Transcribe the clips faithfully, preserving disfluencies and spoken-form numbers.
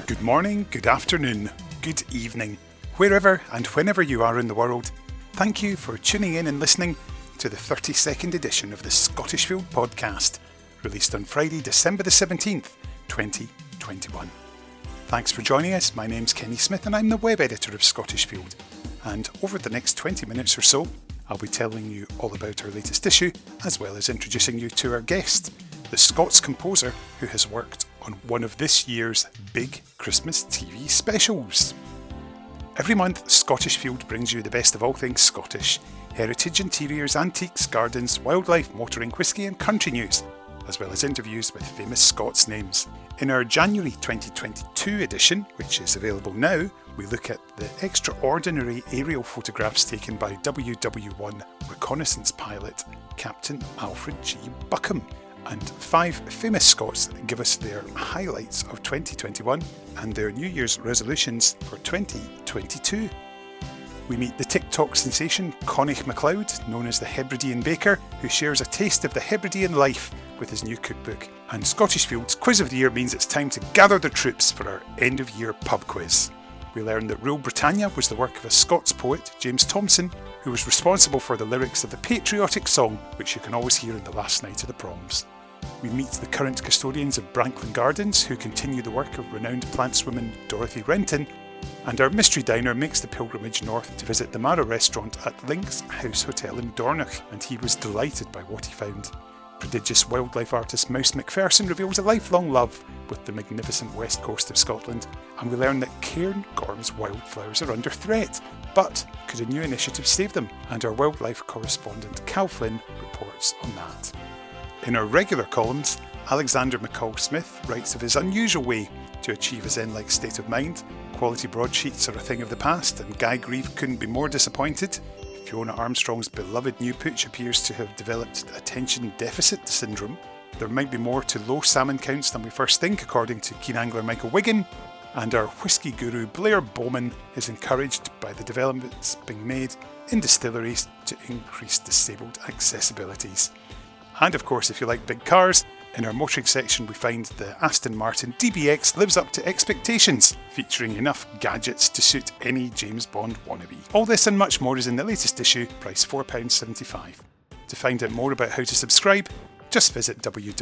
Good morning, good afternoon, good evening, wherever and whenever you are in the world. Thank you for tuning in and listening to the thirty-second edition of the Scottish Field podcast, released on Friday, December the seventeenth, twenty twenty-one. Thanks for joining us. My name's Kenny Smith and I'm the web editor of Scottish Field. And over the next twenty minutes or so, I'll be telling you all about our latest issue, as well as introducing you to our guest, the Scots composer who has worked on one of this year's big Christmas T V specials. Every month, Scottish Field brings you the best of all things Scottish: heritage, interiors, antiques, gardens, wildlife, motoring, whisky and country news, as well as interviews with famous Scots names. In our January twenty twenty-two edition, which is available now, we look at the extraordinary aerial photographs taken by W W one reconnaissance pilot Captain Alfred G. Buckham, and five famous Scots give us their highlights of twenty twenty-one and their New Year's resolutions for twenty twenty-two. We meet the TikTok sensation Connacht MacLeod, known as the Hebridean Baker, who shares a taste of the Hebridean life with his new cookbook. And Scottish Field's Quiz of the Year means it's time to gather the troops for our end-of-year pub quiz. We learn that Rule Britannia was the work of a Scots poet, James Thomson, who was responsible for the lyrics of the patriotic song, which you can always hear in the last night of the proms. We meet the current custodians of Branklin Gardens, who continue the work of renowned plantswoman Dorothy Renton, and our mystery diner makes the pilgrimage north to visit the Mara restaurant at Link's House Hotel in Dornoch, and he was delighted by what he found. Prodigious wildlife artist Mouse McPherson reveals a lifelong love with the magnificent west coast of Scotland, and we learn that Cairngorm's wildflowers are under threat, but could a new initiative save them? And our wildlife correspondent Cal Flynn reports on that. In our regular columns, Alexander McCall Smith writes of his unusual way to achieve a zen-like state of mind. Quality broadsheets are a thing of the past, and Guy Grieve couldn't be more disappointed. Fiona Armstrong's beloved new pooch appears to have developed attention deficit syndrome. There might be more to low salmon counts than we first think, according to keen angler Michael Wiggin. And our whisky guru Blair Bowman is encouraged by the developments being made in distilleries to increase disabled accessibilities. And of course, if you like big cars, in our motoring section we find the Aston Martin D B X lives up to expectations, featuring enough gadgets to suit any James Bond wannabe. All this and much more is in the latest issue, priced four pounds seventy-five. To find out more about how to subscribe, just visit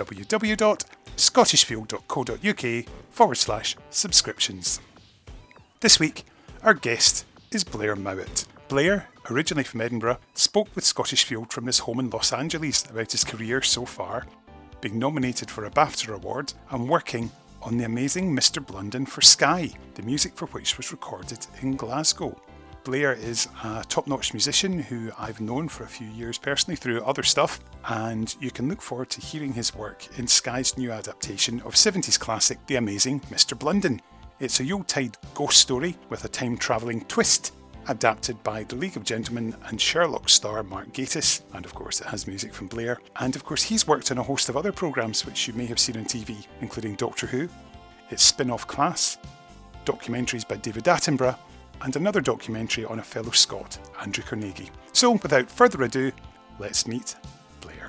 www.scottishfield.co.uk forward slash subscriptions. This week, our guest is Blair Mowat. Blair, originally from Edinburgh, spoke with Scottish Field from his home in Los Angeles about his career so far, being nominated for a BAFTA award and working on the amazing Mister Blunden for Sky, the music for which was recorded in Glasgow. Blair is a top-notch musician who I've known for a few years personally through other stuff, and you can look forward to hearing his work in Sky's new adaptation of seventies classic The Amazing Mister Blunden. It's a Yuletide ghost story with a time-travelling twist, adapted by The League of Gentlemen and Sherlock star Mark Gatiss, and of course it has music from Blair. And of course he's worked on a host of other programmes which you may have seen on T V, including Doctor Who, its spin-off Class, documentaries by David Attenborough, and another documentary on a fellow Scot, Andrew Carnegie. So without further ado, let's meet Blair.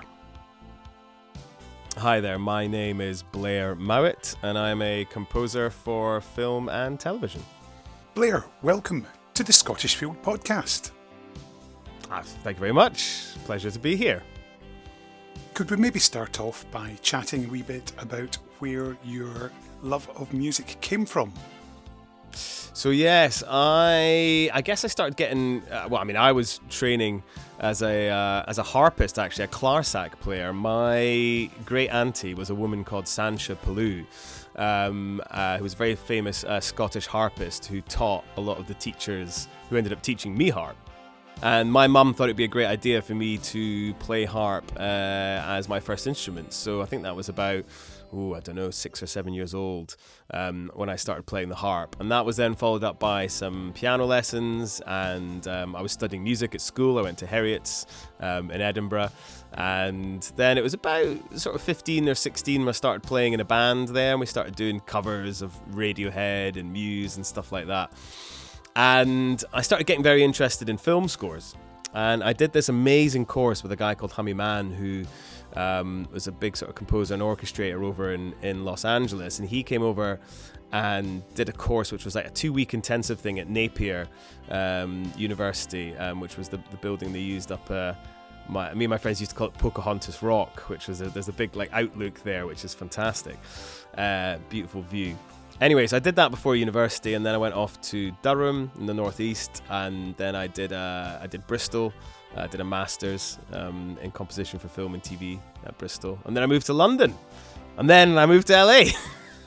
Hi there, my name is Blair Mowat and I'm a composer for film and television. Blair, welcome to the Scottish Field podcast. Ah, thank you very much. Pleasure to be here. Could we maybe start off by chatting a wee bit about where your love of music came from? So yes, I I guess I started getting uh, well. I mean, I was training as a uh, as a harpist, actually, a clarsach player. My great auntie was a woman called Sansha Palou, um, uh, who was a very famous uh, Scottish harpist who taught a lot of the teachers who ended up teaching me harp. And my mum thought it'd be a great idea for me to play harp uh, as my first instrument. So I think that was about, oh, I don't know, six or seven years old um, when I started playing the harp. And that was then followed up by some piano lessons. And um, I was studying music at school. I went to Heriot's um, in Edinburgh. And then it was about sort of fifteen or sixteen when I started playing in a band there. And we started doing covers of Radiohead and Muse and stuff like that. And I started getting very interested in film scores. And I did this amazing course with a guy called Hummy Mann, who um, was a big sort of composer and orchestrator over in, in Los Angeles, and he came over and did a course which was like a two-week intensive thing at Napier um, University, um, which was the, the building they used up. Uh, my, me and my friends used to call it Pocahontas Rock, which was a, there's a big like outlook there, which is fantastic, uh, beautiful view. Anyways, I did that before university, and then I went off to Durham in the northeast, and then I did uh, I did Bristol. I did a master's um, in composition for film and T V at Bristol, and then I moved to London, and then I moved to L A.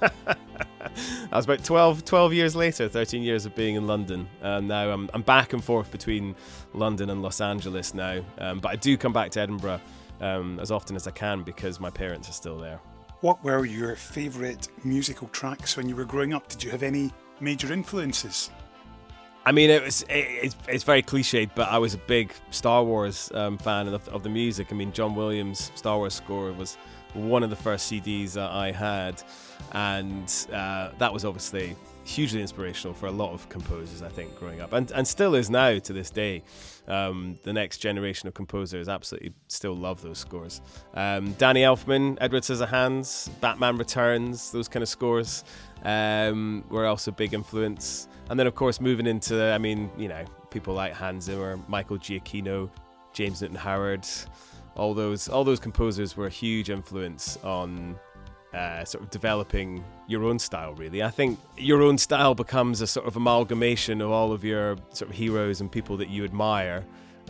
That was about twelve, twelve years later, thirteen years of being in London. And now I'm, I'm back and forth between London and Los Angeles now. Um, but I do come back to Edinburgh um, as often as I can because my parents are still there. What were your favourite musical tracks when you were growing up? Did you have any major influences? I mean, it was it, it's, it's very cliched, but I was a big Star Wars um, fan of, of the music. I mean, John Williams' Star Wars score was one of the first C Ds that I had, and uh, that was obviously hugely inspirational for a lot of composers, I think, growing up, and and still is now to this day. Um, the next generation of composers absolutely still love those scores. Um, Danny Elfman, Edward Scissorhands, Batman Returns, those kind of scores um, were also a big influence. And then, of course, moving into, I mean, you know, people like Hans Zimmer, Michael Giacchino, James Newton Howard, all those all those composers were a huge influence on uh, sort of developing your own style, really. I think your own style becomes a sort of amalgamation of all of your sort of heroes and people that you admire.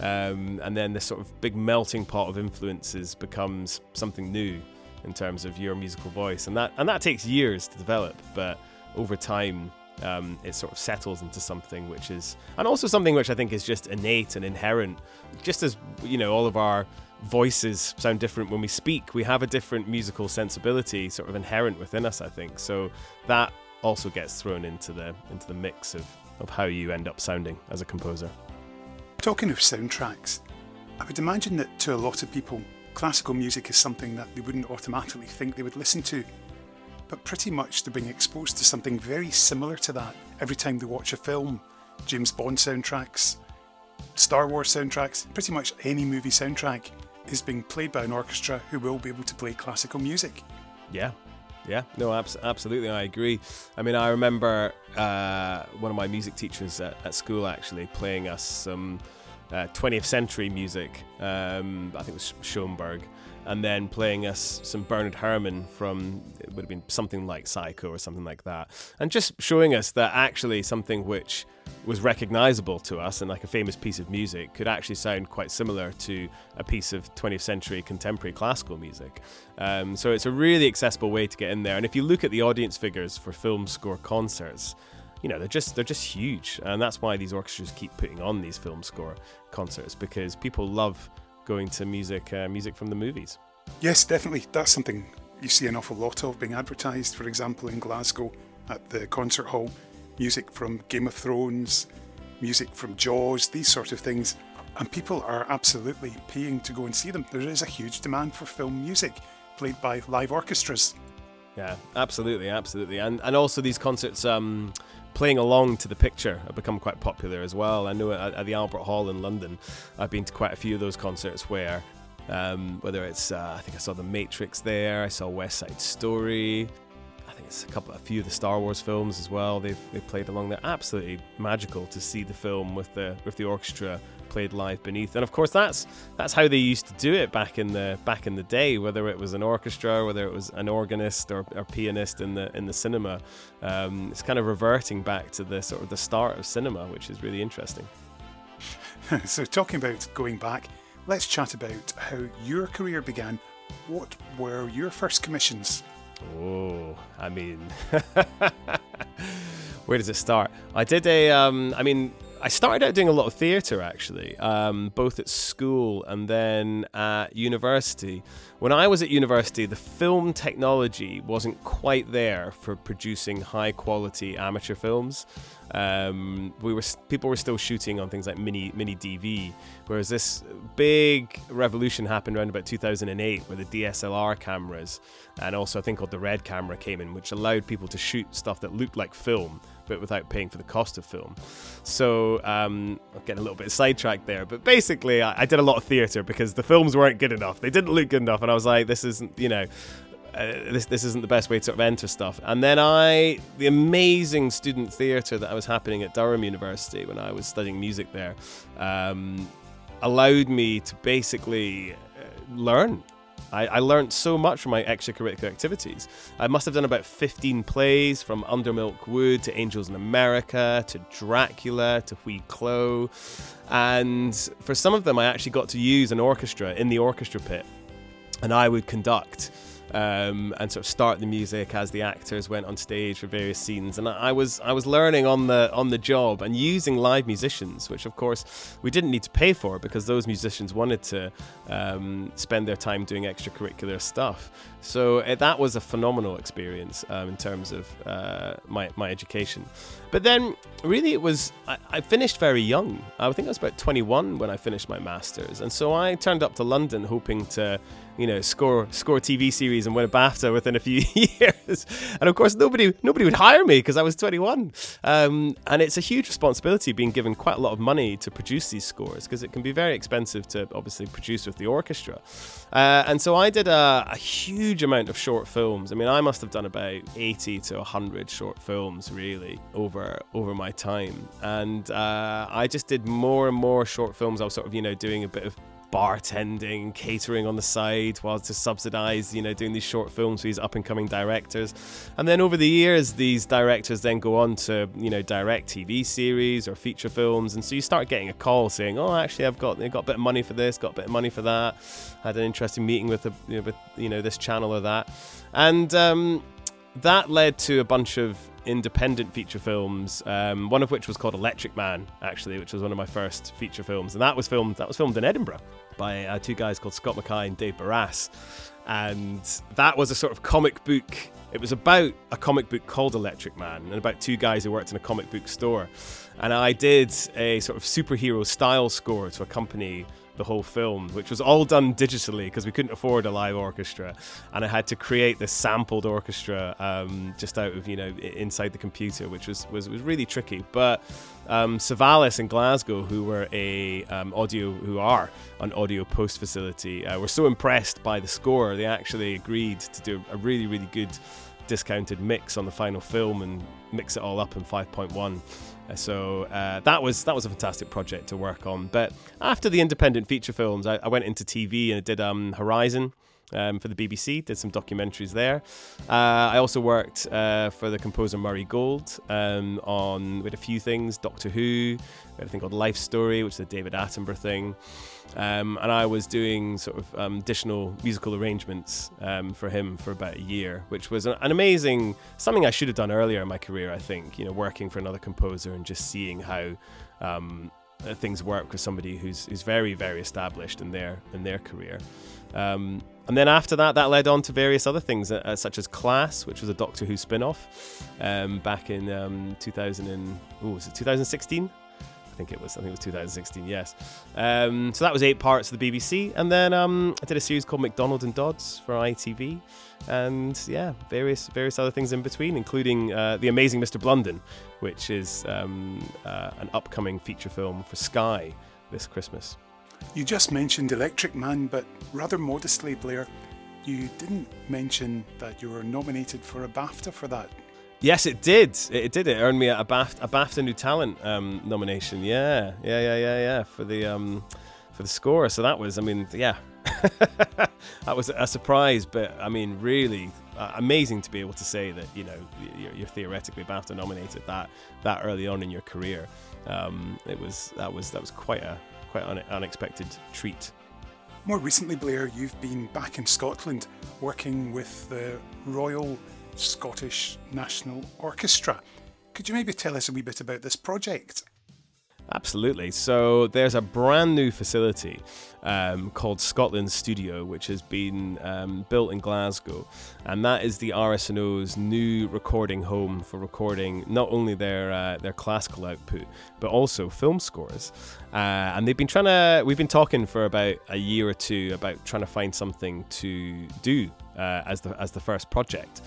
Um, and then this sort of big melting pot of influences becomes something new in terms of your musical voice. And that and that takes years to develop, but over time, Um, it sort of settles into something which is, and also something which I think is just innate and inherent. Just as, you know, all of our voices sound different when we speak, we have a different musical sensibility sort of inherent within us, I think. So that also gets thrown into the into the mix of, of how you end up sounding as a composer. Talking of soundtracks, I would imagine that to a lot of people, classical music is something that they wouldn't automatically think they would listen to. But pretty much they're being exposed to something very similar to that every time they watch a film. James Bond soundtracks, Star Wars soundtracks, pretty much any movie soundtrack is being played by an orchestra who will be able to play classical music. Yeah, yeah, no, abs- absolutely, I agree. I mean, I remember uh, one of my music teachers at, at school actually playing us some uh, twentieth century music. Um, I think it was Schoenberg. And then playing us some Bernard Herrmann from, it would have been something like Psycho or something like that. And just showing us that actually something which was recognizable to us and like a famous piece of music could actually sound quite similar to a piece of twentieth century contemporary classical music. Um, so it's a really accessible way to get in there. And if you look at the audience figures for film score concerts, you know, they're just they're just huge. And that's why these orchestras keep putting on these film score concerts, because people love going to music uh, music from the movies. Yes, definitely. That's something you see an awful lot of being advertised, for example, in Glasgow at the concert hall. Music from Game of Thrones, music from Jaws, these sort of things. And people are absolutely paying to go and see them. There is a huge demand for film music played by live orchestras. Yeah, absolutely, absolutely. And and also these concerts um, playing along to the picture have become quite popular as well. I know at, at the Albert Hall in London, I've been to quite a few of those concerts where, um, whether it's, uh, I think I saw The Matrix there, I saw West Side Story, I think it's a couple, a few of the Star Wars films as well. They've they've played along there. Absolutely magical to see the film with the with the orchestra played live beneath. And of course, that's that's how they used to do it back in the back in the day. Whether it was an orchestra, whether it was an organist or, or pianist in the in the cinema, um, it's kind of reverting back to the sort of the start of cinema, which is really interesting. So, talking about going back, let's chat about how your career began. What were your first commissions? Oh, I mean, where does it start? I did a, um, I mean, I started out doing a lot of theatre, actually, um, both at school and then at university. When I was at university, the film technology wasn't quite there for producing high-quality amateur films. Um, we were people were still shooting on things like mini mini D V, whereas this big revolution happened around about two thousand eight, where the D S L R cameras and also a thing called the Red camera came in, which allowed people to shoot stuff that looked like film, but without paying for the cost of film. So so um, I'm getting a little bit sidetracked there, but basically I, I did a lot of theatre because the films weren't good enough. They didn't look good enough, and I was like, this isn't, you know, uh, this this isn't the best way to sort of enter stuff. And then I, the amazing student theatre that I was happening at Durham University when I was studying music there, um, allowed me to basically uh, learn. I, I learned so much from my extracurricular activities. I must have done about fifteen plays, from Under Milk Wood to Angels in America to Dracula to Huis Clos. And for some of them, I actually got to use an orchestra in the orchestra pit. And I would conduct um, and sort of start the music as the actors went on stage for various scenes. And I was I was learning on the on the job and using live musicians, which of course we didn't need to pay for because those musicians wanted to um, spend their time doing extracurricular stuff. So uh, that was a phenomenal experience um, in terms of uh, my, my education. But then really it was, I, I finished very young. I think I was about twenty-one when I finished my master's. And so I turned up to London hoping to, you know, score score a T V series and win a BAFTA within a few years. And of course, nobody nobody would hire me because I was twenty-one. Um, and it's a huge responsibility being given quite a lot of money to produce these scores because it can be very expensive to obviously produce with the orchestra. Uh, and so I did a, a huge amount of short films. I mean, I must have done about eighty to one hundred short films really over over my time. And uh, I just did more and more short films. I was sort of, you know, doing a bit of bartending, catering on the side while to subsidize, you know, doing these short films for these up and coming directors. And then over the years, these directors then go on to, you know, direct T V series or feature films. And so you start getting a call saying, oh, actually, I've got, I've got a bit of money for this, got a bit of money for that. I had an interesting meeting with, a, you know, with, you know, this channel or that. And um, that led to a bunch of independent feature films, um, one of which was called Electric Man, actually, which was one of my first feature films, and that was filmed that was filmed in Edinburgh by uh, two guys called Scott Mackay and Dave Barras, and that was a sort of comic book. It was about a comic book called Electric Man and about two guys who worked in a comic book store, and I did a sort of superhero style score to accompany the whole film, which was all done digitally because we couldn't afford a live orchestra, and I had to create this sampled orchestra um, just out of, you know, inside the computer, which was was, was really tricky. But um, Savalis in Glasgow, who were a um, audio, who are an audio post facility, uh, were so impressed by the score they actually agreed to do a really really good discounted mix on the final film and mix it all up in five point one. So uh, that was that was a fantastic project to work on. But after the independent feature films, I, I went into T V and I did um, Horizon um, for the B B C, did some documentaries there. Uh, I also worked uh, for the composer Murray Gold um, on with a few things, Doctor Who, we had a thing called Life Story, which is a David Attenborough thing. Um, and I was doing sort of um, additional musical arrangements um, for him for about a year, which was an, an amazing, something I should have done earlier in my career, I think, you know, working for another composer and just seeing how um, uh, things work with somebody who's who's very, very established in their in their career. Um, and then after that, that led on to various other things, uh, such as Class, which was a Doctor Who spin-off um, back in um, two thousand and, oh, was it two thousand sixteen? I think it was. I think it was two thousand sixteen. Yes. Um, so that was eight parts of the B B C, and then um, I did a series called McDonald and Dodds for I T V, and yeah, various various other things in between, including uh, The Amazing Mister Blunden, which is um, uh, an upcoming feature film for Sky this Christmas. You just mentioned Electric Man, but rather modestly, Blair, you didn't mention that you were nominated for a BAFTA for that. Yes, it did. It did. It earned me a BAFTA, a BAFTA New Talent um, nomination. Yeah, yeah, yeah, yeah, yeah, for the um, for the score. So that was, I mean, yeah, that was a surprise. But I mean, really uh, amazing to be able to say that, you know, you're, you're theoretically BAFTA nominated that that early on in your career. Um, it was that was that was quite a quite an unexpected treat. More recently, Blair, you've been back in Scotland working with the Royal Scottish National Orchestra. Could you maybe tell us a wee bit about this project? Absolutely. So there's a brand new facility um, called Scotland Studio, which has been um, built in Glasgow, and that is the R S N O's new recording home for recording not only their uh, their classical output but also film scores. Uh, and they've been trying to. We've been talking for about a year or two about trying to find something to do uh, as the as the first project.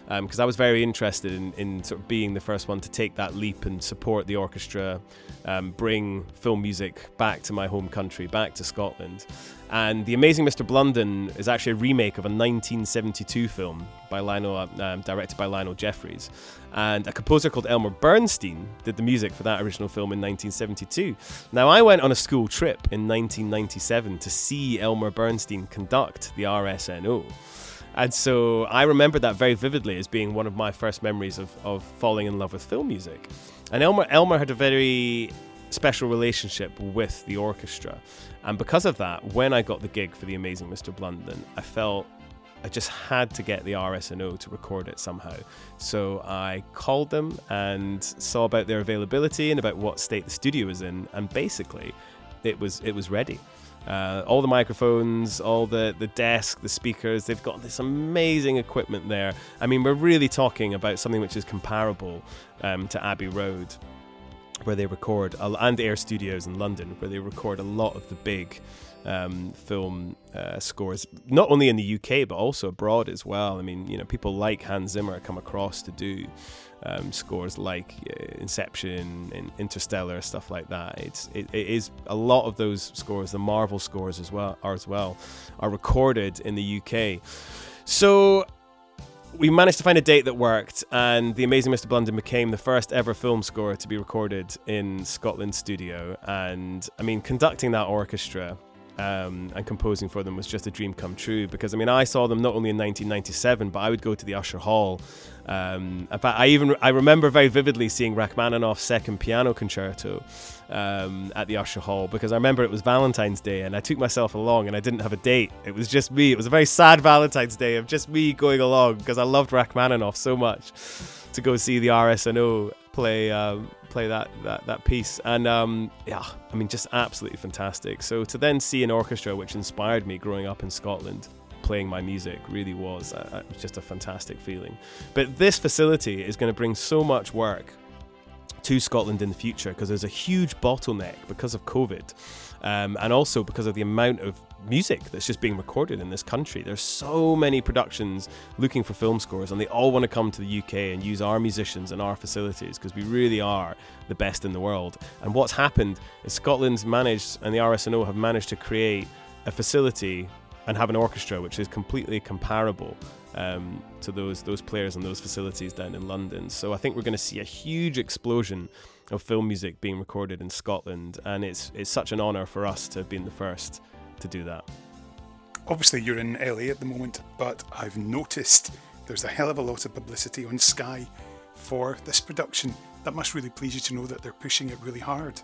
because um, I was very interested in, in sort of being the first one to take that leap and support the orchestra, um, bring film music back to my home country, back to Scotland. And The Amazing Mister Blunden is actually a remake of a nineteen seventy-two film by Lionel, um, directed by Lionel Jeffries. And a composer called Elmer Bernstein did the music for that original film in nineteen seventy-two. Now, I went on a school trip in nineteen ninety-seven to see Elmer Bernstein conduct the R S N O. And so I remember that very vividly as being one of my first memories of, of falling in love with film music. And Elmer, Elmer had a very special relationship with the orchestra. And because of that, when I got the gig for The Amazing Mister Blunden, I felt I just had to get the R S N O to record it somehow. So I called them and saw about their availability and about what state the studio was in. And basically, it was it was ready. Uh, all the microphones, all the, the desk, the speakers, they've got this amazing equipment there. I mean, we're really talking about something which is comparable um, to Abbey Road, where they record, and Air Studios in London, where they record a lot of the big um, film uh, scores, not only in the U K, but also abroad as well. I mean, you know, people like Hans Zimmer come across to do um, scores like uh, Inception and Interstellar, stuff like that. It's it, it is a lot of those scores, the Marvel scores as well, are as well, are recorded in the U K. So we managed to find a date that worked, and The Amazing Mister Blunden became the first ever film score to be recorded in Scotland studio. And I mean, conducting that orchestra um, and composing for them was just a dream come true, because I mean, I saw them not only in nineteen ninety-seven, but I would go to the Usher Hall. Um, in fact, I even I remember very vividly seeing Rachmaninoff's Second Piano Concerto um, at the Usher Hall, because I remember it was Valentine's Day and I took myself along and I didn't have a date. It was just me. It was a very sad Valentine's Day of just me going along because I loved Rachmaninoff so much, to go see the R S N O play um, play that, that that piece. And um, yeah, I mean, just absolutely fantastic. So to then see an orchestra which inspired me growing up in Scotland playing my music really was uh, just a fantastic feeling. But this facility is going to bring so much work to Scotland in the future, because there's a huge bottleneck because of COVID, um, and also because of the amount of music that's just being recorded in this country. There's so many productions looking for film scores, and they all want to come to the U K and use our musicians and our facilities, because we really are the best in the world. And what's happened is Scotland's managed, and the R S N O have managed to create a facility and have an orchestra which is completely comparable um, to those those players and those facilities down in London. So I think we're going to see a huge explosion of film music being recorded in Scotland, and it's it's such an honour for us to have been the first to do that. Obviously you're in L A at the moment, but I've noticed there's a hell of a lot of publicity on Sky for this production. That must really please you to know that they're pushing it really hard.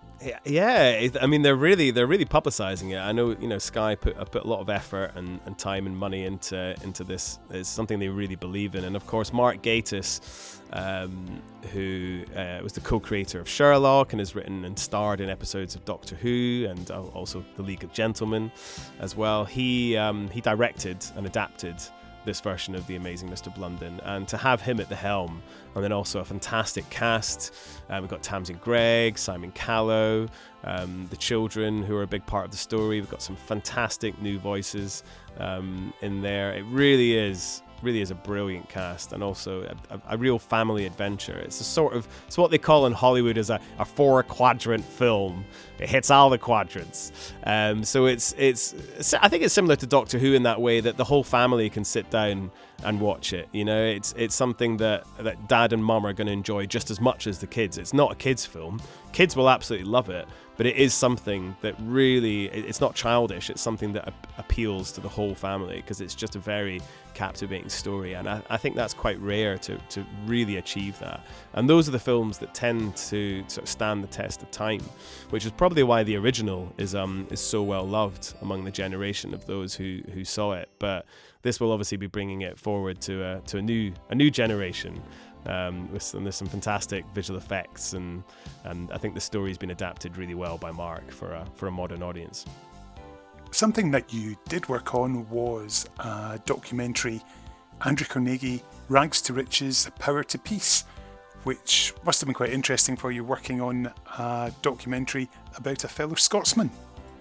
Yeah, I mean, they're really they're really publicising it. I know, you know, Sky put put a lot of effort and, and time and money into into this. It's something they really believe in. And of course, Mark Gatiss, um, who uh, was the co-creator of Sherlock and has written and starred in episodes of Doctor Who and also The League of Gentlemen as well. He um, he directed and adapted this version of The Amazing Mister Blunden, and to have him at the helm, and then also a fantastic cast. Um, we've got Tamsin Greig, Simon Callow, um, the children who are a big part of the story. We've got some fantastic new voices um, in there. It really is really is a brilliant cast, and also a, a, a real family adventure. It's a sort of it's what they call in Hollywood as a, a four quadrant film. It hits all the quadrants. Um, so it's it's I think it's similar to Doctor Who in that way, that the whole family can sit down and watch it. You know, it's it's something that that dad and mum are going to enjoy just as much as the kids. It's not a kids film. Kids will absolutely love it, but it is something that really, it's not childish. It's something that appeals to the whole family, because it's just a very captivating story, and I, I think that's quite rare to to really achieve that. And those are the films that tend to sort of stand the test of time, which is probably why the original is um is so well loved among the generation of those who who saw it. But this will obviously be bringing it forward to a to a new a new generation. Um, with some, there's some fantastic visual effects, and and I think the story's been adapted really well by Mark for a for a modern audience. Something that you did work on was a documentary, Andrew Carnegie, Rags to Riches, Power to Peace, which must have been quite interesting for you, working on a documentary about a fellow Scotsman.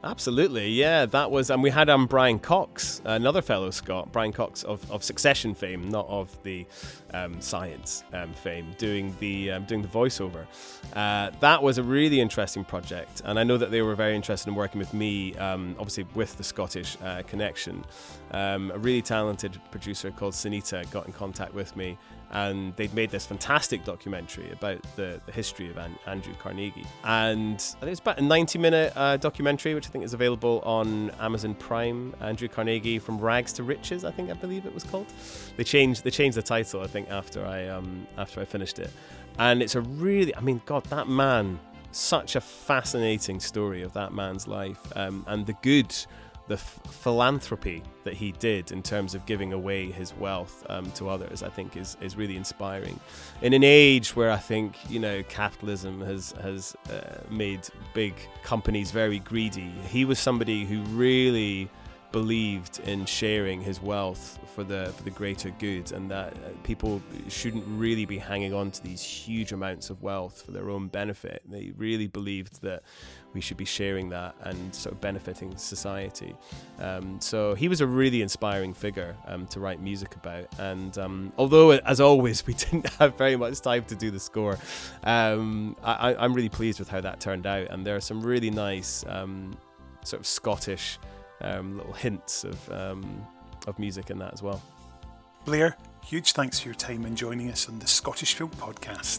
Absolutely, yeah. That was, and we had um Brian Cox, another fellow Scot, Brian Cox of, of Succession fame, not of the um, Science um, fame, doing the um, doing the voiceover. Uh, that was a really interesting project, and I know that they were very interested in working with me, um, obviously with the Scottish uh, connection. Um, a really talented producer called Sunita got in contact with me, and they'd made this fantastic documentary about the, the history of An- Andrew Carnegie. And I think it's about a ninety minute uh, documentary, which I think is available on Amazon Prime. Andrew Carnegie, From Rags to Riches, I think I believe it was called. They changed they changed the title, I think, after I um, after I finished it. And it's a really, I mean, God, that man, such a fascinating story of that man's life, um, and the good, the f- philanthropy that he did in terms of giving away his wealth um, to others, I think is is really inspiring. In an age where I think, you know, capitalism has has uh, made big companies very greedy, he was somebody who really believed in sharing his wealth for the for the greater good, and that uh, people shouldn't really be hanging on to these huge amounts of wealth for their own benefit. They really believed that we should be sharing that and sort of benefiting society. Um, so he was a really inspiring figure um, to write music about. And um, although, as always, we didn't have very much time to do the score, um, I, I'm really pleased with how that turned out. And there are some really nice um, sort of Scottish um, little hints of um, of music in that as well. Blair, huge thanks for your time and joining us on the Scottish Field Podcast.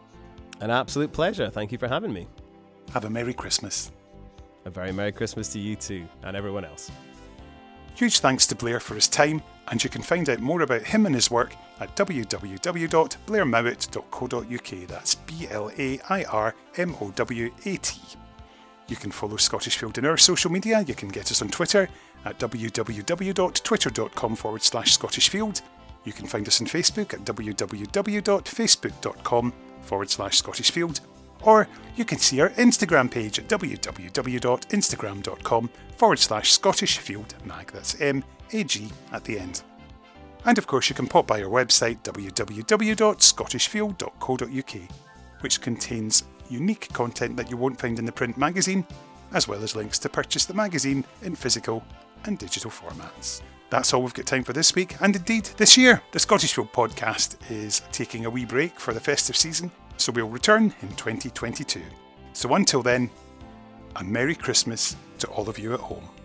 An absolute pleasure. Thank you for having me. Have a Merry Christmas. A very Merry Christmas to you too, and everyone else. Huge thanks to Blair for his time, and you can find out more about him and his work at w w w dot blair mowat dot co dot u k. That's B L A I R M O W A T. You can follow Scottish Field in our social media. You can get us on Twitter at w w w dot twitter dot com forward slash Scottish Field. You can find us on Facebook at w w w dot facebook dot com forward slash Scottish Field. Or you can see our Instagram page at w w w dot instagram dot com forward slash Scottish Field Mag. That's M A G at the end. And of course you can pop by our website w w w dot scottish field dot co dot u k, which contains unique content that you won't find in the print magazine, as well as links to purchase the magazine in physical and digital formats. That's all we've got time for this week, and indeed this year. The Scottish Field Podcast is taking a wee break for the festive season, so we'll return in twenty twenty-two. So until then, a Merry Christmas to all of you at home.